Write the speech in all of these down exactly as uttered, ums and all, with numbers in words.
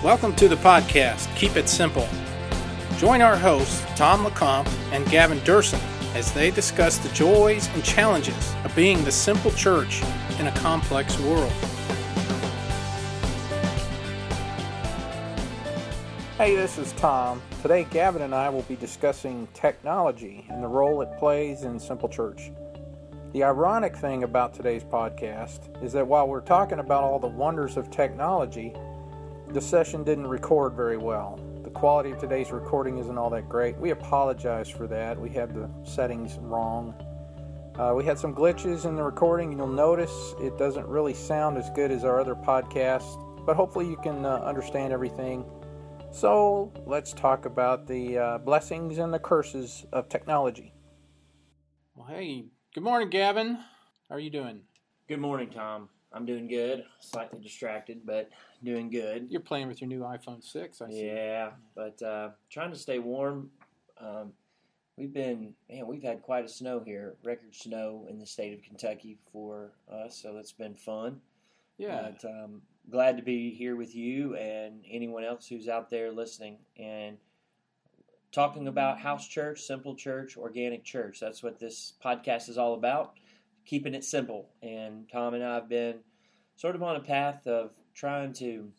Welcome to the podcast, Keep It Simple. Join our hosts, Tom LeCompte and Gavin Durson, as they discuss the joys and challenges of being the simple church in a complex world. Hey, this is Tom. Today, Gavin and I will be discussing technology and the role it plays in simple church. The ironic thing about today's podcast is that while we're talking about all the wonders of technology, the session didn't record very well. The quality of today's recording isn't all that great. We apologize for that. We had the settings wrong. Uh, we had some glitches in the recording, and you'll notice it doesn't really sound as good as our other podcasts, but hopefully you can uh, understand everything. So let's talk about the uh, blessings and the curses of technology. Well, hey, good morning, Gavin. How are you doing? Good morning, Tom. I'm doing good. Slightly distracted, but doing good. You're playing with your new iPhone six, I see. Yeah, but uh, trying to stay warm. Um, we've been, man, we've had quite a snow here, record snow in the state of Kentucky for us, so it's been fun. Yeah. But um, glad to be here with you and anyone else who's out there listening and talking about house church, simple church, organic church. That's what this podcast is all about. Keeping it simple. And Tom and I have been sort of on a path of trying to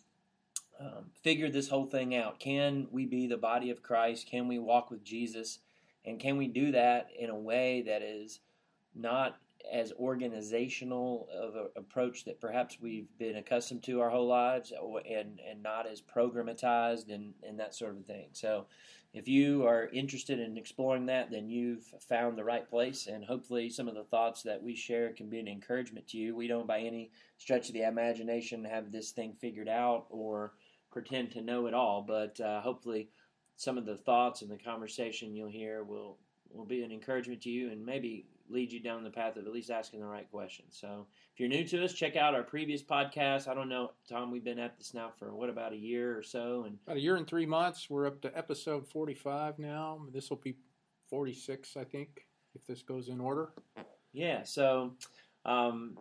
um, figure this whole thing out. Can we be the body of Christ? Can we walk with Jesus? And can we do that in a way that is not as organizational of an approach that perhaps we've been accustomed to our whole lives, and, and not as programmatized and, and that sort of thing. So if you are interested in exploring that, then you've found the right place, and hopefully some of the thoughts that we share can be an encouragement to you. We don't by any stretch of the imagination have this thing figured out or pretend to know it all, but uh, hopefully some of the thoughts and the conversation you'll hear will, will be an encouragement to you and maybe lead you down the path of at least asking the right questions. So if you're new to us, check out our previous podcast. I don't know, Tom, we've been at this now for, what, about a year or so? And About a year and three months. We're up to episode forty-five now. This will be forty-six, I think, if this goes in order. Yeah, so um,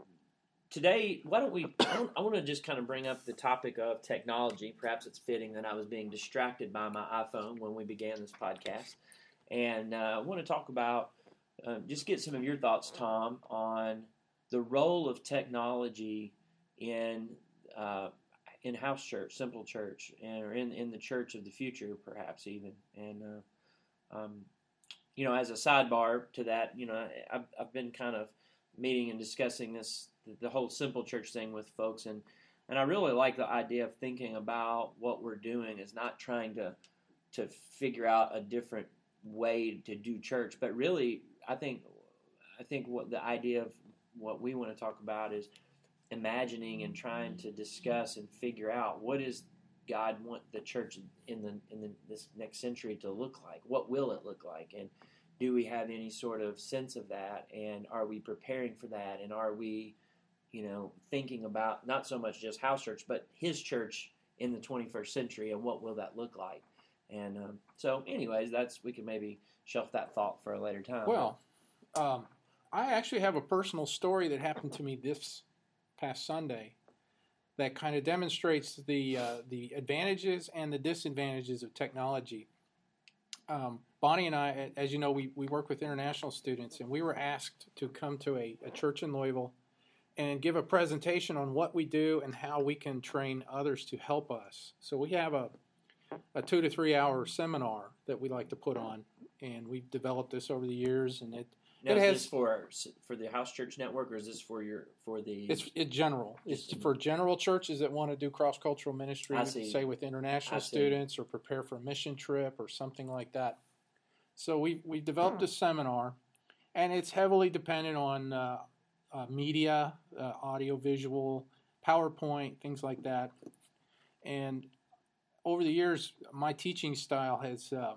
today, why don't we, I want, I want to just kind of bring up the topic of technology. Perhaps it's fitting that I was being distracted by my iPhone when we began this podcast. And uh, I want to talk about Uh, just get some of your thoughts, Tom, on the role of technology in uh, in house church, simple church, and, or in, in the church of the future, perhaps even. And uh, um, you know, as a sidebar to that, you know, I've, I've been kind of meeting and discussing this, the whole simple church thing with folks, and and I really like the idea of thinking about what we're doing is not trying to to figure out a different way to do church, but really. I think I think what the idea of what we want to talk about is imagining and trying to discuss and figure out what does God want the church in the in the, this next century to look like? What will it look like? And do we have any sort of sense of that? And are we preparing for that? And are we, you know, thinking about not so much just house church, but His church in the twenty-first century, and what will that look like? And um, so, anyways, that's we can maybe shelf that thought for a later time. Well, um, I actually have a personal story that happened to me this past Sunday that kind of demonstrates the uh, the advantages and the disadvantages of technology. Um, Bonnie and I, as you know, we, we work with international students, and we were asked to come to a, a church in Louisville and give a presentation on what we do and how we can train others to help us. So we have a a two to three hour seminar that we like to put on, and we've developed this over the years, and it now, it is has this for for the house church network, or is this for your for the it's it's general it's for general churches that want to do cross-cultural ministry, say with international students, or prepare for a mission trip or something like that. So we we developed a seminar, and it's heavily dependent on uh, uh, media, uh, audio, visual, PowerPoint, things like that. And over the years, my teaching style has uh,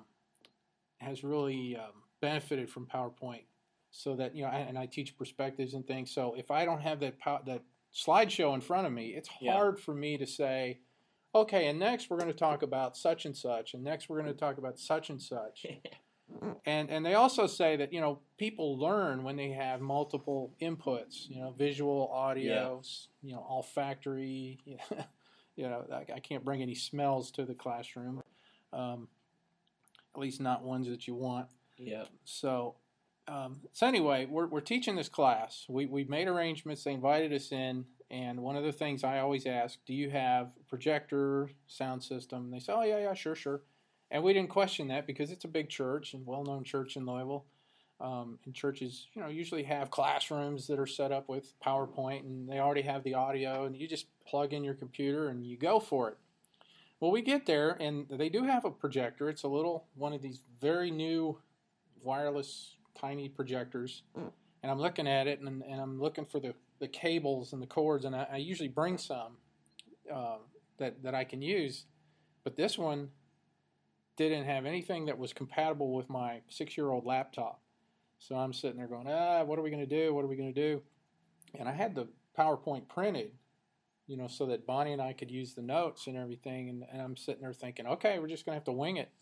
has really um, benefited from PowerPoint, so that you know, and I teach perspectives and things. So if I don't have that pow- that slideshow in front of me, it's hard yeah. for me to say, okay, and next we're going to talk about such and such, and next we're going to talk about such and such. and and they also say that you know people learn when they have multiple inputs, you know, visual, audio, yeah. you know, olfactory. You know, you know, I, I can't bring any smells to the classroom, um, at least not ones that you want. Yeah. So, um, so anyway, we're we're teaching this class. We we made arrangements. They invited us in, and one of the things I always ask, do you have a projector, sound system? And they say, oh yeah, yeah, sure, sure. And we didn't question that because it's a big church and well-known church in Louisville. Um, and churches, you know, usually have classrooms that are set up with PowerPoint, and they already have the audio, and you just plug in your computer and you go for it. Well, we get there, and they do have a projector. It's a little, one of these very new wireless tiny projectors, and I'm looking at it, and, and I'm looking for the, the cables and the cords, and I, I usually bring some uh, that, that I can use, but this one didn't have anything that was compatible with my six-year-old laptop. So I'm sitting there going, ah, what are we going to do? What are we going to do? And I had the PowerPoint printed, you know, so that Bonnie and I could use the notes and everything. And, and I'm sitting there thinking, okay, we're just going to have to wing it.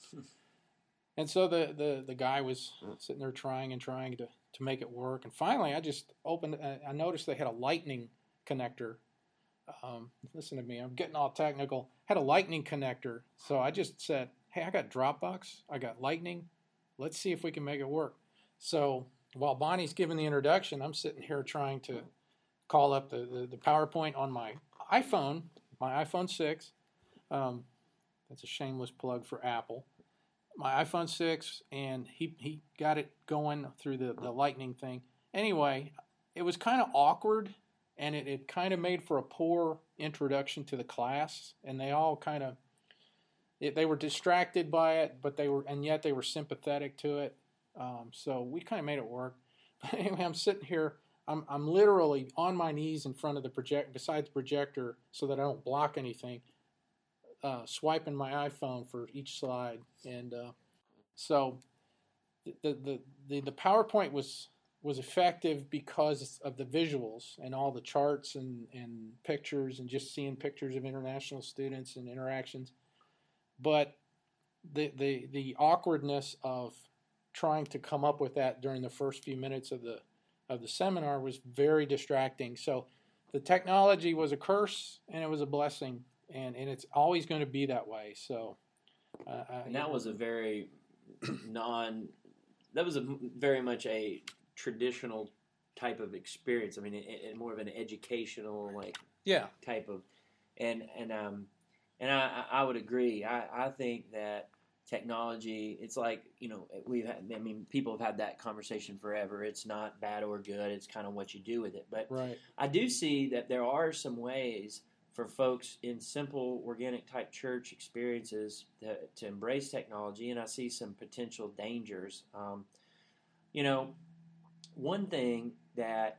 And so the, the, the guy was sitting there trying and trying to, to make it work. And finally, I just opened, I noticed they had a lightning connector. Um, listen to me, I'm getting all technical. Had a lightning connector. So I just said, hey, I got Dropbox. I got lightning. Let's see if we can make it work. So while Bonnie's giving the introduction, I'm sitting here trying to call up the, the, the PowerPoint on my iPhone, my iPhone six. Um, that's a shameless plug for Apple. My iPhone six, and he, he got it going through the, the lightning thing. Anyway, it was kind of awkward, and it, it kind of made for a poor introduction to the class, and they all kind of, it, they were distracted by it, but they were, and yet they were sympathetic to it. Um, so we kind of made it work. But anyway, I'm sitting here. I'm I'm literally on my knees in front of the project, beside the projector, so that I don't block anything. Uh, swiping my iPhone for each slide, and uh, so the, the the the PowerPoint was was effective because of the visuals and all the charts and and pictures and just seeing pictures of international students and interactions. But the the the awkwardness of trying to come up with that during the first few minutes of the of the seminar was very distracting. So the technology was a curse and it was a blessing, and, and it's always going to be that way. So uh, and that was a very non that was a very much a traditional type of experience. I mean, it, it, more of an educational like yeah type of and and um and I I would agree. I, I think that technology, it's like, you know, we've had, I mean, people have had that conversation forever. It's not bad or good. It's kind of what you do with it. But right. I do see that there are some ways for folks in simple, organic type church experiences to, to embrace technology, and I see some potential dangers. Um, you know, one thing that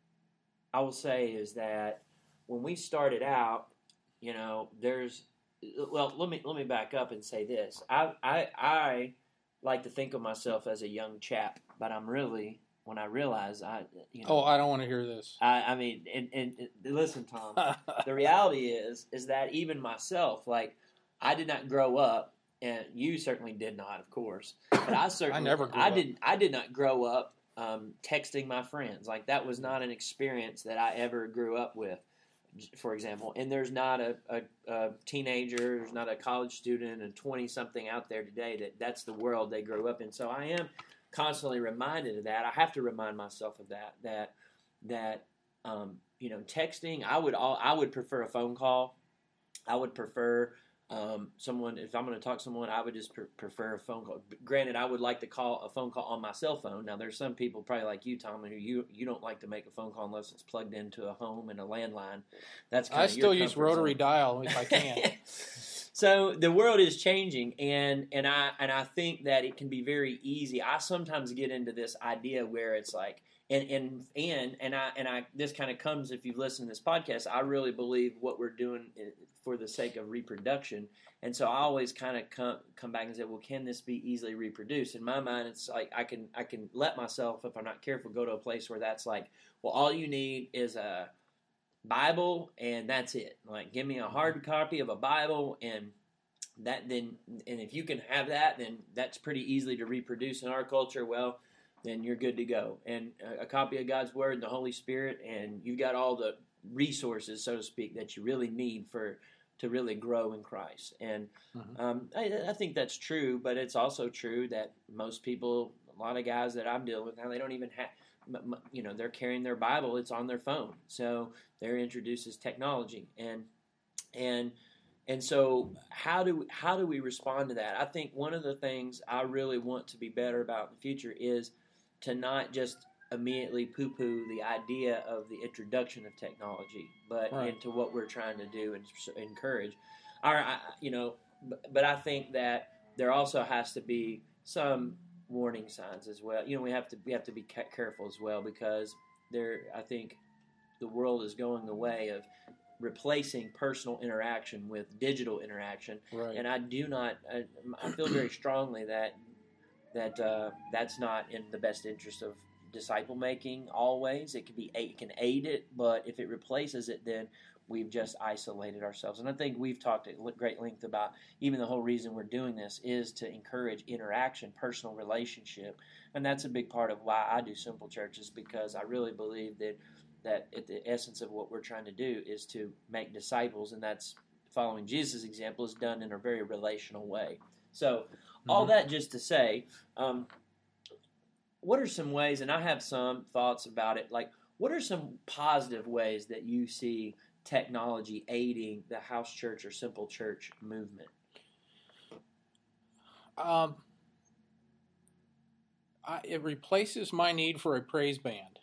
I will say is that when we started out, you know, there's Well, let me let me back up and say this. I, I I like to think of myself as a young chap, but I'm really, when I realize I, you know. Oh, I don't want to hear this. I, I mean, and, and, and listen, Tom. The reality is, is that even myself, like, I did not grow up, and you certainly did not, of course. But I certainly, I never grew I up. didn't, I did not grow up um, texting my friends. Like, that was not an experience that I ever grew up with, for example. And there's not a, a, a teenager, there's not a college student, a twenty-something out there today that that's the world they grew up in. So I am constantly reminded of that. I have to remind myself of that, that, that um, you know, texting, I would all, I would prefer a phone call. I would prefer um, someone, if I'm going to talk to someone, I would just pr- prefer a phone call. Granted, I would like to call a phone call on my cell phone. Now, there's some people probably like you, Tom, who you you don't like to make a phone call unless it's plugged into a home and a landline. That's kind I of still your use rotary zone. dial if I can. So the world is changing, and and I and I think that it can be very easy. I sometimes get into this idea where it's like, and and and and I and I this kind of comes if you've listened to this podcast. I really believe what we're doing for the sake of reproduction, and so I always kind of come come back and say, well, can this be easily reproduced? In my mind, it's like I can I can let myself, if I'm not careful, go to a place where that's like, well, all you need is a Bible and that's it. Like, give me a hard copy of a Bible, and that then, and if you can have that, then that's pretty easily to reproduce in our culture. Well, then you're good to go. And a, a copy of God's Word and the Holy Spirit, and you've got all the resources, so to speak, that you really need for to really grow in Christ. And Mm-hmm. um, I, I think that's true, but it's also true that most people, a lot of guys that I'm dealing with now, they don't even have, you know, they're carrying their Bible, it's on their phone. So they're introduced as technology. And, and, and so how do, how do we respond to that? I think one of the things I really want to be better about in the future is to not just immediately poo-poo the idea of the introduction of technology, but right. into what we're trying to do and encourage. Our, I, you know, but, but I think that there also has to be some warning signs as well. You know, we have to we have to be careful as well, because there, I think, the world is going the way of replacing personal interaction with digital interaction, right. and I do not. I, I feel very strongly that that uh, that's not in the best interest of disciple making. Always, it can be it can aid it, but if it replaces it, then we've just isolated ourselves. And I think we've talked at great length about even the whole reason we're doing this is to encourage interaction, personal relationship, and that's a big part of why I do Simple Churches, because I really believe that that at the essence of what we're trying to do is to make disciples, and that's following Jesus' example is done in a very relational way. So mm-hmm. all that just to say, um, what are some ways, and I have some thoughts about it, like what are some positive ways that you see technology aiding the house church or simple church movement? Um, I, it replaces my need for a praise band.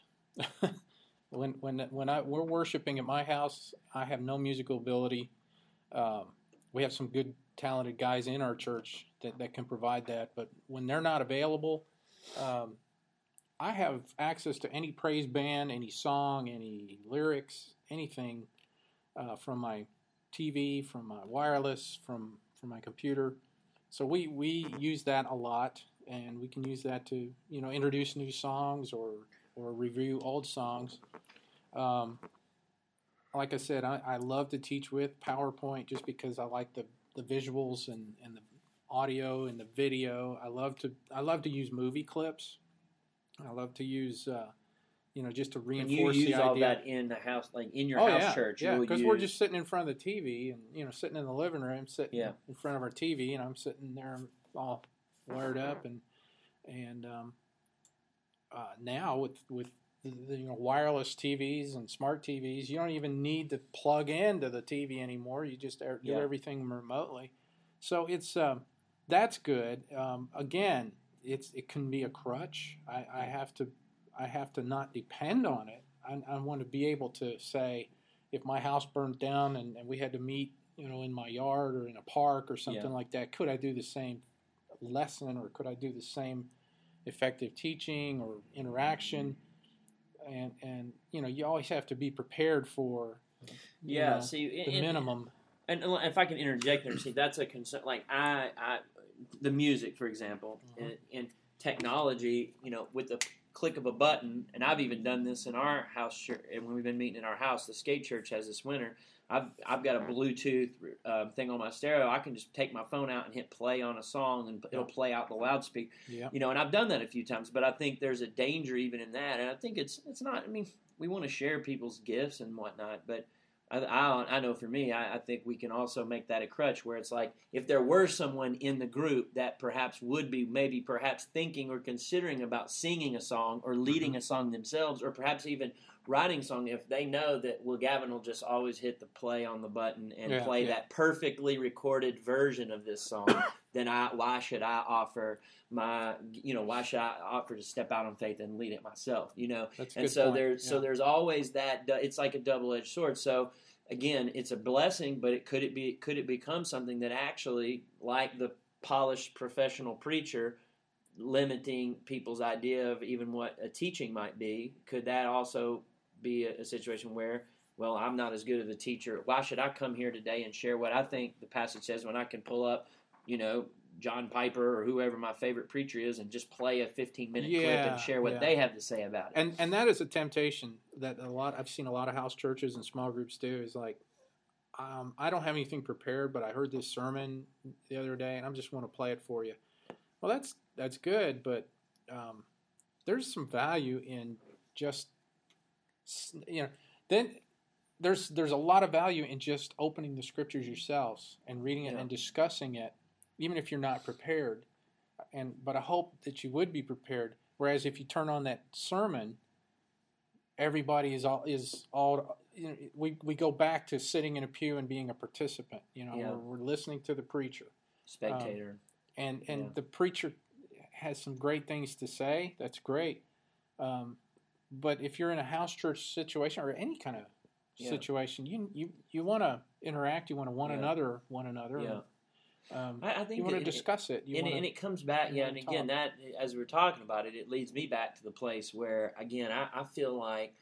when when when I we're worshiping at my house, I have no musical ability. Um, we have some good, talented guys in our church that, that can provide that, but when they're not available, um, I have access to any praise band, any song, any lyrics, anything uh, from my T V, from my wireless, from from my computer. So we, we use that a lot, and we can use that to you know introduce new songs or or review old songs. Um, like I said, I, I love to teach with PowerPoint just because I like the, the visuals and, and the audio and the video. I love to I love to use movie clips. I love to use, uh, you know, just to reinforce and you use the idea. all that in the house, like in your oh, house yeah, church. Yeah, because use... we're just sitting in front of the T V and, you know, sitting in the living room, sitting yeah. in front of our T V, and I'm sitting there all wired up. And and um, uh, now with, with the, the, you know, wireless T Vs and smart T Vs, you don't even need to plug into the T V anymore. You just do yeah. everything remotely. So it's um, that's good. Um, again, It's it can be a crutch. I, I have to I have to not depend on it. I, I want to be able to say, if my house burned down and, and we had to meet, you know, in my yard or in a park or something yeah. like that, could I do the same lesson, or could I do the same effective teaching or interaction? And and you know, you always have to be prepared for you yeah. know, see, the and, minimum. And, and if I can interject there, see, that's a concern. Like I I. The music, for example, mm-hmm. and, and technology, you know, with the click of a button, and I've even done this in our house church, and when we've been meeting in our house, the skate church has this winter, I've I've got a Bluetooth uh, thing on my stereo. I can just take my phone out and hit play on a song, and it'll play out the loudspeaker. Yeah. You know, and I've done that a few times, but I think there's a danger even in that, and I think it's it's not. I mean, we want to share people's gifts and whatnot, but I, I, I know for me, I, I think we can also make that a crutch, where it's like, if there were someone in the group that perhaps would be maybe perhaps thinking or considering about singing a song or leading mm-hmm. a song themselves, or perhaps even writing a song, if they know that, well, Gavin will just always hit the play on the button and yeah, play yeah. that perfectly recorded version of this song, then I why should I offer my, you know, why should I offer to step out on faith and lead it myself, you know? That's a and good so point. there's yeah. so there's always that, it's like a double-edged sword. So again, it's a blessing, but it could it be could it become something that actually, like the polished professional preacher, limiting people's idea of even what a teaching might be? Could that also be a, a situation where, well, I'm not as good of a teacher. Why should I come here today and share what I think the passage says when I can pull up, you know, John Piper or whoever my favorite preacher is and just play a fifteen minute yeah, clip and share what yeah. they have to say about it? And and that is a temptation that a lot I've seen a lot of house churches and small groups do, is like, um, I don't have anything prepared, but I heard this sermon the other day and I just want to play it for you. Well, that's that's good, but um, there's some value in just, you know, then there's there's a lot of value in just opening the scriptures yourselves and reading it Yeah. and discussing it, even if you're not prepared. And but I hope that you would be prepared. Whereas if you turn on that sermon, everybody is all is all. You know, we we go back to sitting in a pew and being a participant. You know, Yeah. we're, we're listening to the preacher, Spectator, um, and and Yeah. the preacher has some great things to say. That's great. Um, but if you're in a house church situation or any kind of Yeah. situation, you you you want to interact. You want to one Yeah. another one another. Yeah. And, um, I, I think you want to it- discuss it. You and, wanna, and it comes back, you yeah. wanna And again, talk. that as we're talking about it, it leads me back to the place where, again, I, I feel like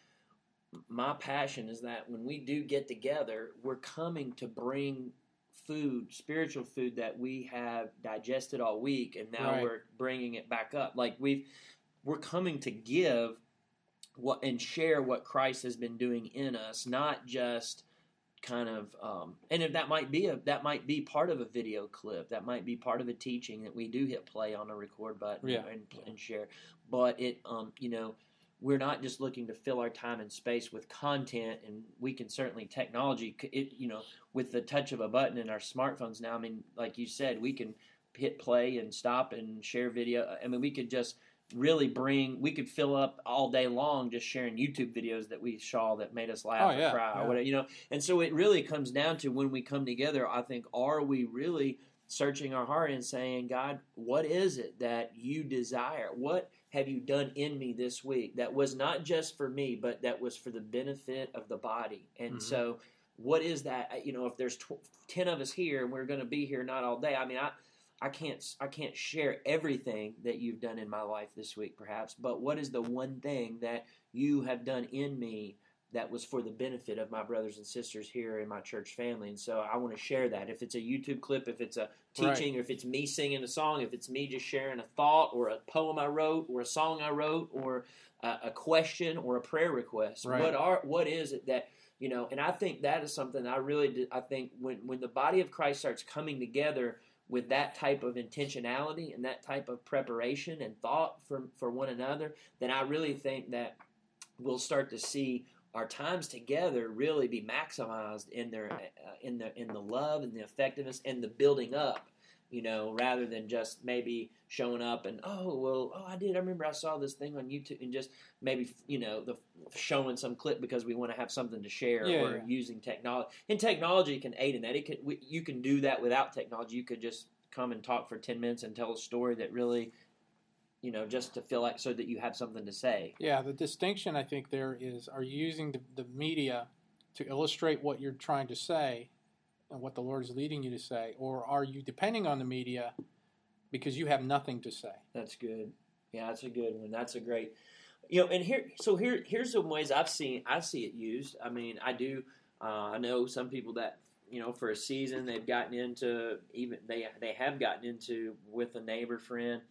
my passion is that when we do get together, we're coming to bring food, spiritual food that we have digested all week, and now Right. we're bringing it back up. Like we've, we're coming to give what and share what Christ has been doing in us, not just kind of um, and if that might be a that might be part of a video clip, that might be part of a teaching that we do hit play on a record button Yeah. and, and share, but it um, you know, we're not just looking to fill our time and space with content, and we can certainly technology it you know with the touch of a button in our smartphones now. I mean, like you said, we can hit play and stop and share video. I mean, we could just really bring we could fill up all day long just sharing YouTube videos that we saw that made us laugh Oh, or yeah, cry yeah. or whatever, you know. And so it really comes down to when we come together, I think, are we really searching our heart and saying, God, what is it that you desire? What have you done in me this week that was not just for me, but that was for the benefit of the body? And Mm-hmm. so what is that? You know, if there's tw- ten of us here and we're going to be here not all day, I mean, I I can't I can't share everything that you've done in my life this week, perhaps, but what is the one thing that you have done in me that was for the benefit of my brothers and sisters here in my church family? And so I want to share that. If it's a YouTube clip, if it's a teaching, Right. or if it's me singing a song, if it's me just sharing a thought or a poem I wrote or a song I wrote or a, a question or a prayer request, Right. what are what is it that you know? And I think that is something I really did, I think when when the body of Christ starts coming together with that type of intentionality and that type of preparation and thought for, for one another, then I really think that we'll start to see our times together really be maximized in their uh, in the in the love and the effectiveness and the building up, you know, rather than just maybe showing up and oh well oh I did I remember I saw this thing on YouTube, and just maybe you know the showing some clip because we want to have something to share, Yeah, or yeah. using technology. And technology can aid in that. It can we, you can do that without technology. You could just come and talk for ten minutes and tell a story that really, you know, just to feel like so that you have something to say. Yeah, the distinction I think there is: are you using the, the media to illustrate what you're trying to say and what the Lord is leading you to say, or are you depending on the media because you have nothing to say? That's good. Yeah, that's a good one. That's a great, you know. And here, so here, here's some ways I've seen I see it used. I mean, I do. Uh, I know some people that you know for a season they've gotten into even they they have gotten into with a neighbor friend,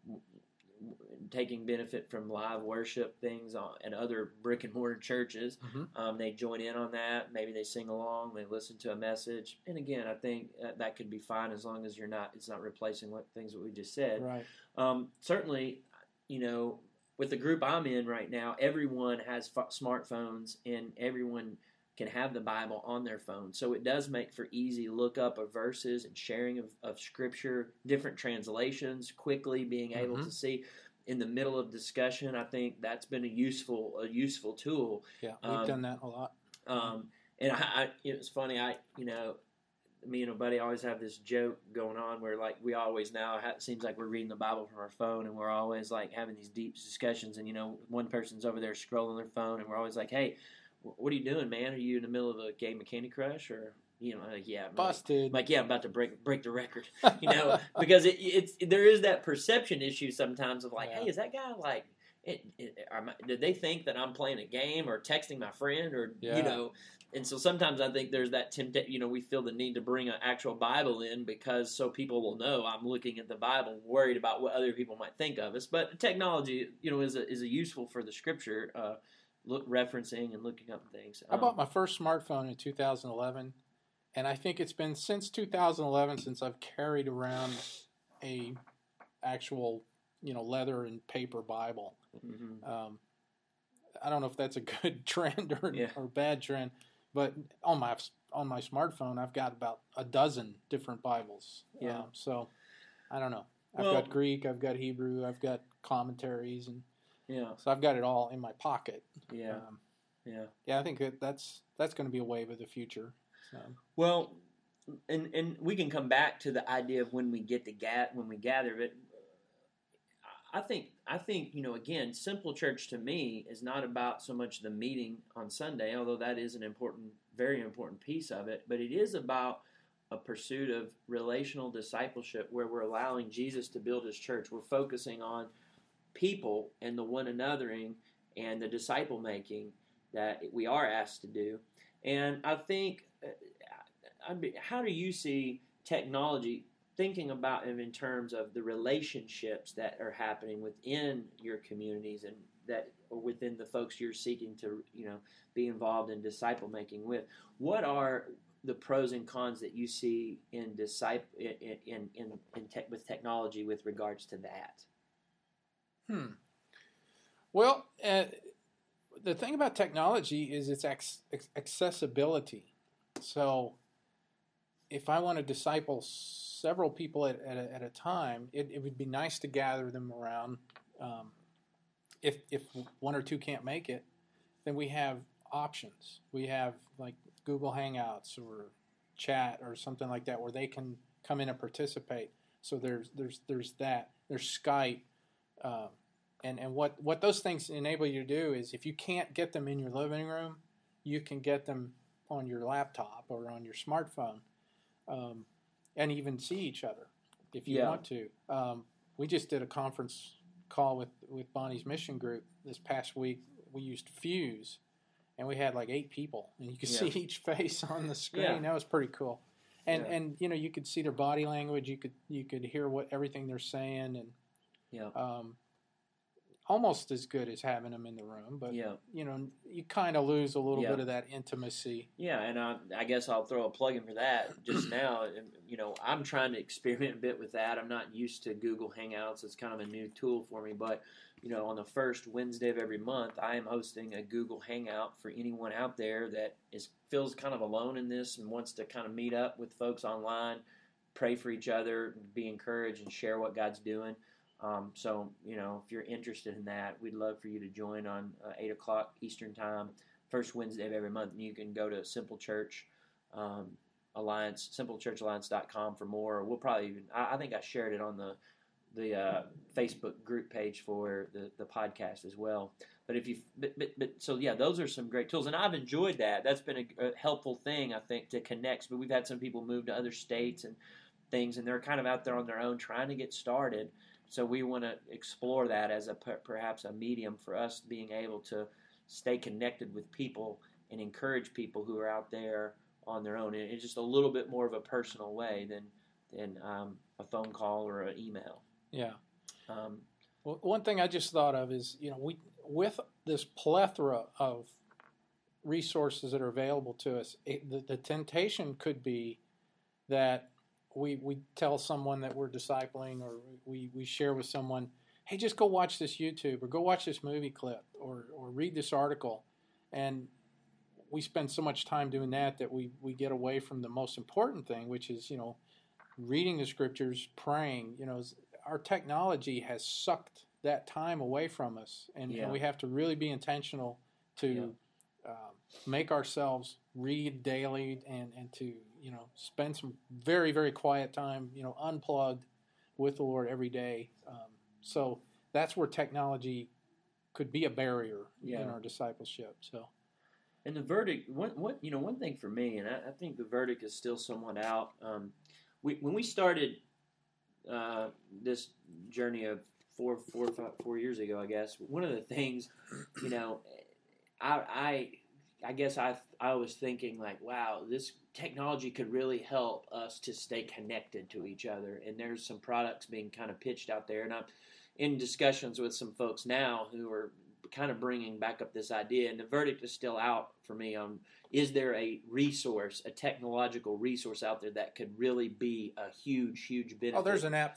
taking benefit from live worship things on, and other brick and mortar churches. Mm-hmm. Um, they join in on that. Maybe they sing along. They listen to a message. And again, I think uh, that could be fine as long as you're not. It's not replacing what things that we just said. Right. Um, certainly, you know, with the group I'm in right now, everyone has f- smartphones and everyone can have the Bible on their phone. So it does make for easy lookup of verses and sharing of, of Scripture, different translations, quickly being able Mhm. to see in the middle of discussion. I think that's been a useful a useful tool. Yeah, we've Um, done that a lot. Um, and I, I, it's funny. I, you know, me and a buddy always have this joke going on where, like, we always now ha- it seems like we're reading the Bible from our phone, and we're always like having these deep discussions. And you know, one person's over there scrolling their phone, and we're always like, "Hey, wh- what are you doing, man? Are you in the middle of a game of Candy Crush, or you know, like, yeah, I'm like- Busted. I'm like, yeah, I'm about to break break the record, you know, because it, it's there is that perception issue sometimes of like, Yeah. hey, is that guy like? It, it, am I, did they think that I'm playing a game or texting my friend or Yeah. you know? And so sometimes I think there's that temptation. You know, we feel the need to bring an actual Bible in because so people will know I'm looking at the Bible, worried about what other people might think of us. But technology, you know, is a, is a useful for the Scripture, uh, look referencing and looking up things. I Um, bought my first smartphone in two thousand eleven, and I think it's been since two thousand eleven since I've carried around a actual, you know, leather and paper Bible. mhm. Um, I don't know if that's a good trend or Yeah. or bad trend, but on my on my smartphone, I've got about a dozen different Bibles. Yeah. Um, so I don't know. I've well, got Greek, I've got Hebrew, I've got commentaries, and yeah. So I've got it all in my pocket. Yeah. Um, yeah. Yeah. I think that that's that's going to be a wave of the future. So. Well, and and we can come back to the idea of when we get to ga- when we gather it. I think I think you know again, simple church to me is not about so much the meeting on Sunday, although that is an important, very important piece of it. But it is about a pursuit of relational discipleship, where we're allowing Jesus to build His church. We're focusing on people and the one anothering and the disciple making that we are asked to do. And I think, how do you see technology? Thinking about it in terms of the relationships that are happening within your communities and that or within the folks you're seeking to, you know, be involved in disciple making with. What are the pros and cons that you see in disciple in in in, in tech, with technology with regards to that? Hmm. Well, uh, the thing about technology is its ac- accessibility. So, if I want to disciple several people at, at, a, at a time, it, it would be nice to gather them around. Um, if if one or two can't make it, then we have options. We have like Google Hangouts or chat or something like that where they can come in and participate. So there's there's there's that. There's Skype, uh, and and what what those things enable you to do is if you can't get them in your living room, you can get them on your laptop or on your smartphone. Um, and even see each other if you yeah. want to. Um, we just did a conference call with, with Bonnie's Mission Group this past week. We used Fuse, and we had like eight people, and you could yeah. see each face on the screen. Yeah. That was pretty cool. And yeah. and you know you could see their body language. You could you could hear what everything they're saying, and yeah. um, almost as good as having them in the room. But yeah. you know you kind of lose a little yeah. bit of that intimacy. Yeah, and I, I guess I'll throw a plug in for that just now. You know, I'm trying to experiment a bit with that. I'm not used to Google Hangouts. It's kind of a new tool for me. But, you know, on the first Wednesday of every month, I am hosting a Google Hangout for anyone out there that is feels kind of alone in this and wants to kind of meet up with folks online, pray for each other, be encouraged, and share what God's doing. Um, so, you know, if you're interested in that, we'd love for you to join on uh, eight o'clock Eastern Time. First Wednesday of every month, and you can go to Simple Church um, Alliance, simple church alliance dot com for more. We'll probably even, I, I think I shared it on the the uh, Facebook group page for the, the podcast as well. But if you, but, but, but so yeah, those are some great tools, and I've enjoyed that. That's been a, a helpful thing, I think, to connect. But we've had some people move to other states and things, and they're kind of out there on their own trying to get started. So we want to explore that as a perhaps a medium for us being able to stay connected with people and encourage people who are out there on their own. It's just a little bit more of a personal way than than um, a phone call or an email. Yeah. Um, well, one thing I just thought of is, you know, we with this plethora of resources that are available to us, it, the, the temptation could be that we we tell someone that we're discipling, or we, we share with someone, hey, just go watch this YouTube, or go watch this movie clip, or, or read this article. And we spend so much time doing that that we, we get away from the most important thing, which is, you know, reading the scriptures, praying. You know, our technology has sucked that time away from us, and, yeah. and we have to really be intentional to yeah. uh, make ourselves read daily and, and to, you know, spend some very, very quiet time, you know, unplugged with the Lord every day. Um, so that's where technology could be a barrier yeah. in our discipleship. So, and the verdict, one, one, you know, one thing for me, and I, I think the verdict is still somewhat out. Um, we when we started uh, this journey of four, four, five, four years ago, I guess one of the things, you know, I, I, I guess I, I was thinking like, wow, this technology could really help us to stay connected to each other. And there's some products being kind of pitched out there, and I'm in discussions with some folks now who are kind of bringing back up this idea, and the verdict is still out for me on, is there a resource, a technological resource out there that could really be a huge, huge benefit? oh, there's an app for that.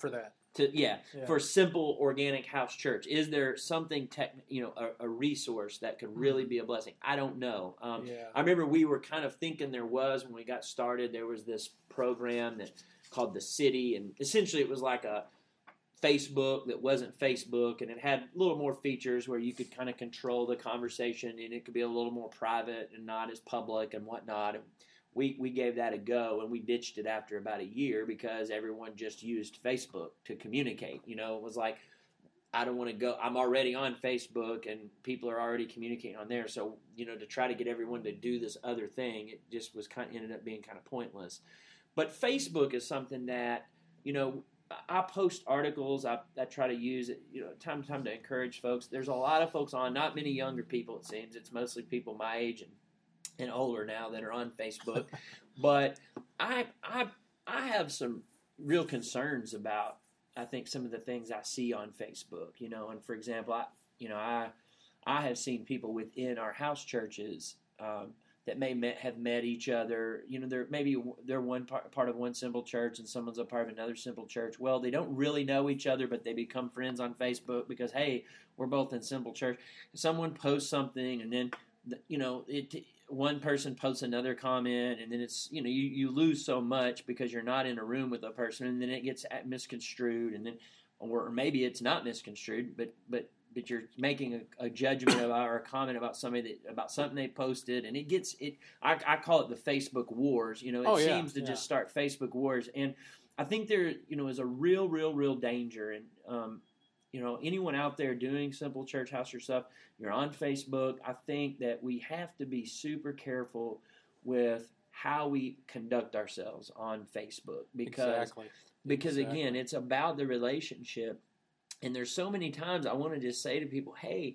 To yeah, yeah, for simple organic house church, is there something tech, you know, a, a resource that could really be a blessing? I don't know. Um, yeah. I remember we were kind of thinking there was when we got started. There was this program that called The City, and essentially it was like a Facebook that wasn't Facebook, and it had a little more features where you could kind of control the conversation, and it could be a little more private and not as public and whatnot. And We we gave that a go, and we ditched it after about a year because everyone just used Facebook to communicate. You know, it was like, I don't want to go. I'm already on Facebook, and people are already communicating on there. So, you know, to try to get everyone to do this other thing, it just was kind of ended up being kind of pointless. But Facebook is something that, you know, I post articles. I, I try to use it, you know, time to time to encourage folks. There's a lot of folks on, not many younger people, it seems. It's mostly people my age and and older now that are on Facebook. But I I I have some real concerns about, I think, some of the things I see on Facebook, you know. And for example, I you know I I have seen people within our house churches um, that may met, have met each other. You know, they're maybe they're one part, part of one simple church and someone's a part of another simple church. Well, they don't really know each other, but they become friends on Facebook because, hey, we're both in simple church. Someone posts something, and then you know it. One person posts another comment, and then it's, you know, you, you lose so much because you're not in a room with a person, and then it gets misconstrued, and then, or maybe it's not misconstrued, but but but you're making a, a judgment about, or a comment about somebody that, about something they posted, and it gets it. I, I call it the Facebook wars. You know, it oh, yeah, seems to yeah. just start Facebook wars, and I think there, you know, is a real, real, real danger, and um, you know, anyone out there doing simple church house or stuff, you're on Facebook, I think that we have to be super careful with how we conduct ourselves on Facebook. Because, exactly. because exactly. again, it's about the relationship. And there's so many times I want to just say to people, hey,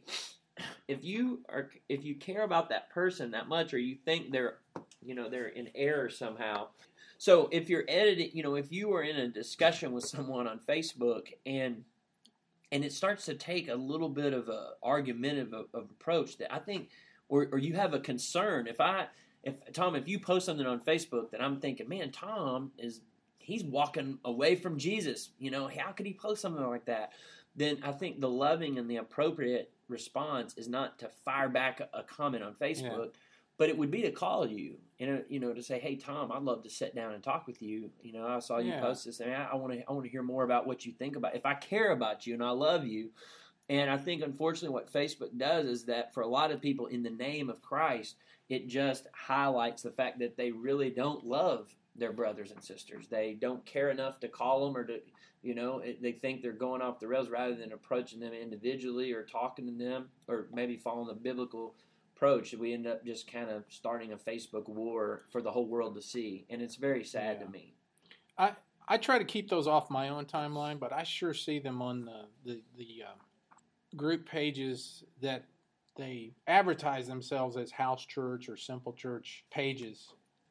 if you are, if you care about that person that much, or you think they're, you know, they're in error somehow. So if you're editing, you know, if you are in a discussion with someone on Facebook and And it starts to take a little bit of a argumentative of, of approach that I think, or, or you have a concern. If I, if Tom, if you post something on Facebook that I'm thinking, man, Tom is, he's walking away from Jesus. You know, how could he post something like that? Then I think the loving and the appropriate response is not to fire back a, a comment on Facebook, yeah. but it would be to call you, you know, you know, to say, hey, Tom, I'd love to sit down and talk with you. You know, I saw you yeah. post this, and I want to, I want to hear more about what you think about it. If I care about you and I love you. And I think, unfortunately, what Facebook does is that for a lot of people, in the name of Christ, it just highlights the fact that they really don't love their brothers and sisters. They don't care enough to call them, or to, you know, it, they think they're going off the rails rather than approaching them individually or talking to them, or maybe following the biblical approach. We end up just kind of starting a Facebook war for the whole world to see, and it's very sad yeah. to me. I I try to keep those off my own timeline, but I sure see them on the the, the uh, group pages that they advertise themselves as house church or simple church pages.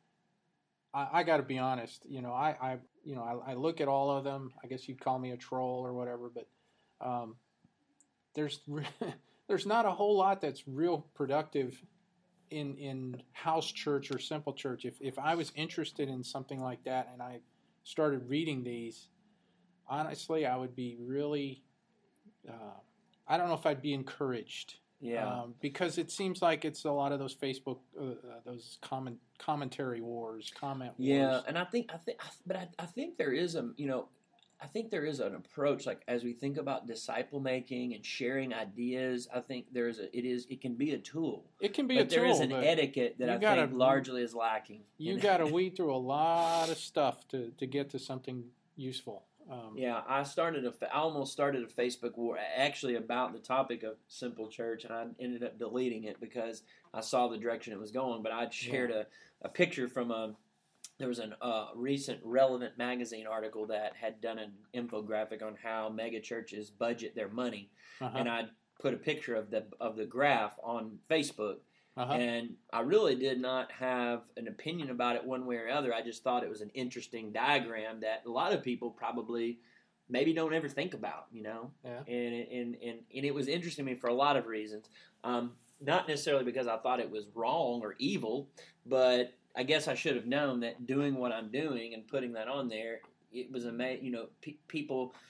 I, I got to be honest, you know, I, I you know I, I look at all of them. I guess you'd call me a troll or whatever, but um, there's. There's not a whole lot that's real productive in in house church or simple church. If if I was interested in something like that and I started reading these, honestly, I would be really, uh, I don't know if I'd be encouraged. Yeah. Um, because it seems like it's a lot of those Facebook, uh, uh, those comment commentary wars, comment wars. Yeah, and I think I think, but I, I think there is a, you know. I think there is an approach, like as we think about disciple making and sharing ideas. I think there's a, it is, it can be a tool. It can be but a tool. There is an etiquette that I gotta, think largely is lacking. You got to weed through a lot of stuff to, to get to something useful. Um, yeah, I started a, I almost started a Facebook war actually about the topic of simple church, and I ended up deleting it because I saw the direction it was going. But I'd shared yeah. a, a picture from a. There was a uh, recent Relevant magazine article that had done an infographic on how mega churches budget their money, uh-huh. and I put a picture of the of the graph on Facebook, uh-huh. and I really did not have an opinion about it one way or other. I just thought it was an interesting diagram that a lot of people probably maybe don't ever think about, you know. Yeah. And and and and it was interesting to me for a lot of reasons, um, not necessarily because I thought it was wrong or evil, but I guess I should have known that doing what I'm doing and putting that on there, it was amazing. You know, pe- people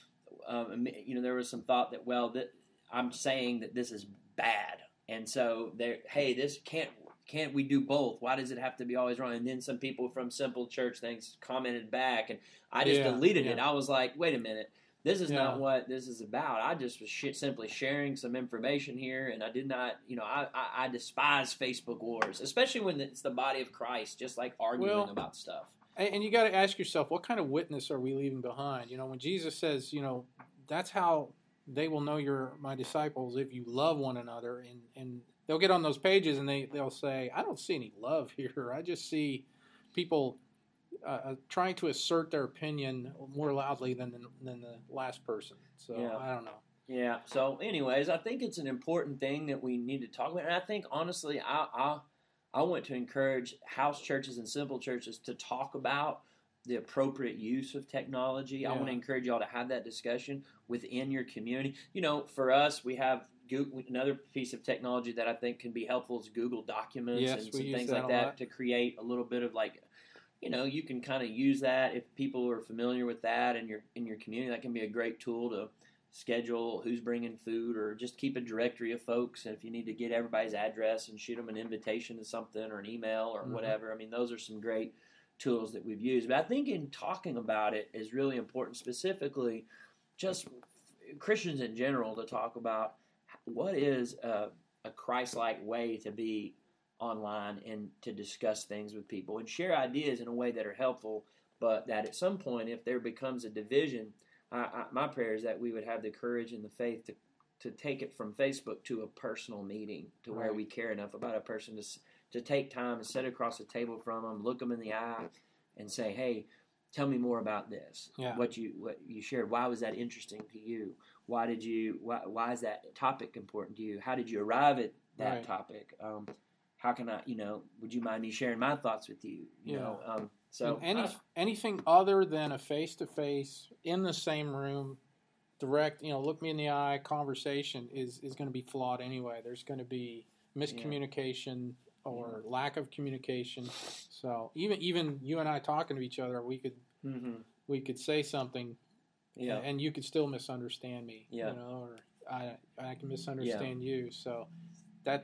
um, you know, there was some thought that, well, that I'm saying that this is bad, and so there, hey, this can't. Can't we do both? Why does it have to be always wrong? And then some people from Simple Church things commented back, and I just yeah, deleted yeah. it. I was like, wait a minute, this is yeah. not what this is about. I just was sh- simply sharing some information here, and I did not, you know, I, I, I despise Facebook wars, especially when it's the body of Christ, just like arguing well, about stuff. And you got to ask yourself, what kind of witness are we leaving behind? You know, when Jesus says, you know, that's how they will know you're my disciples if you love one another, and and they'll get on those pages and they, they'll say, I don't see any love here. I just see people uh, trying to assert their opinion more loudly than the, than the last person. So yeah. I don't know. Yeah. So anyways, I think it's an important thing that we need to talk about. And I think, honestly, I I, I want to encourage house churches and simple churches to talk about the appropriate use of technology. Yeah. I want to encourage y'all to have that discussion within your community. You know, for us, we have Google, another piece of technology that I think can be helpful is Google Documents yes, and some things that like that to create a little bit of like, you know, you can kind of use that if people are familiar with that in your in your community. That can be a great tool to schedule who's bringing food, or just keep a directory of folks. And if you need to get everybody's address and shoot them an invitation to something or an email or mm-hmm. whatever, I mean, those are some great tools that we've used. But I think in talking about it is really important, specifically just Christians in general, to talk about what is a, a Christ-like way to be online and to discuss things with people and share ideas in a way that are helpful, but that at some point, if there becomes a division, I, I, my prayer is that we would have the courage and the faith to to take it from Facebook to a personal meeting, to right. where we care enough about a person to to take time and sit across the table from them, look them in the eye, and say, hey, tell me more about this. Yeah. What you what you shared. Why was that interesting to you? Why did you? Why, why is that topic important to you? How did you arrive at that right. topic? Um, how can I? You know, would you mind me sharing my thoughts with you? You yeah. know, um, so any I, anything other than a face to face in the same room, direct, you know, look me in the eye conversation is is going to be flawed anyway. There's going to be miscommunication. Yeah. Or yeah. lack of communication. So even even you and I talking to each other, we could mm-hmm. we could say something, yeah. and you could still misunderstand me. Yeah. You know, or I I can misunderstand yeah. you. So that,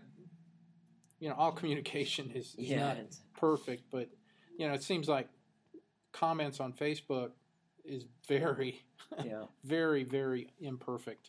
you know, all communication is, is yeah. not perfect, but you know, it seems like comments on Facebook is very yeah. very very imperfect.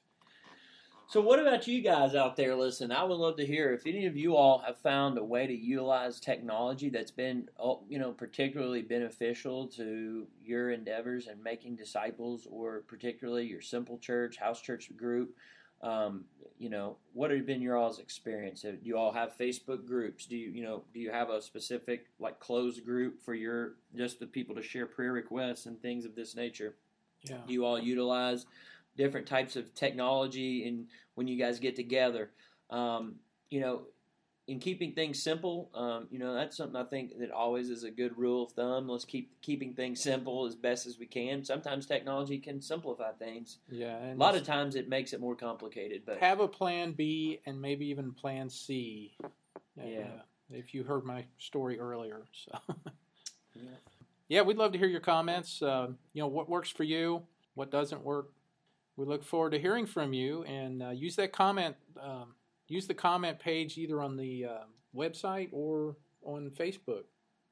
So what about you guys out there listening? I would love to hear if any of you all have found a way to utilize technology that's been, you know, particularly beneficial to your endeavors in making disciples, or particularly your Simple Church, house church group. Um, you know, what have been your all's experience? Do you all have Facebook groups? Do you, you know, do you have a specific like closed group for your just the people to share prayer requests and things of this nature? Yeah. Do you all utilize different types of technology and when you guys get together, um, you know, in keeping things simple, um, you know, that's something I think that always is a good rule of thumb. Let's keep keeping things simple as best as we can. Sometimes technology can simplify things. Yeah. And a lot of times it makes it more complicated. But have a plan B and maybe even plan C. Yeah. Uh, if you heard my story earlier. So. yeah. Yeah, we'd love to hear your comments. Uh, you know, what works for you, what doesn't work. We look forward to hearing from you, and uh, use that comment. Um, use the comment page either on the uh, website or on Facebook.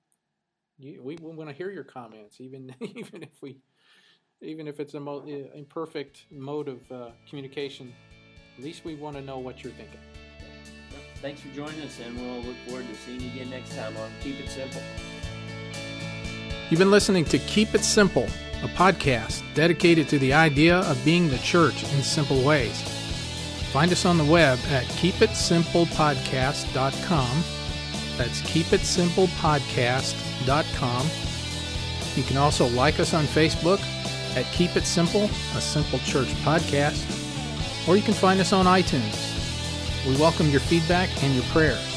You, we, we want to hear your comments, even even if we, even if it's a mo- imperfect mode of uh, communication. At least we want to know what you're thinking. Thanks for joining us, and we'll look forward to seeing you again next time on Keep It Simple. You've been listening to Keep It Simple, a podcast dedicated to the idea of being the church in simple ways. Find us on the web at keep it simple podcast dot com. That's keep it simple podcast dot com. You can also like us on Facebook at Keep It Simple, a Simple Church podcast, or you can find us on iTunes. We welcome your feedback and your prayers.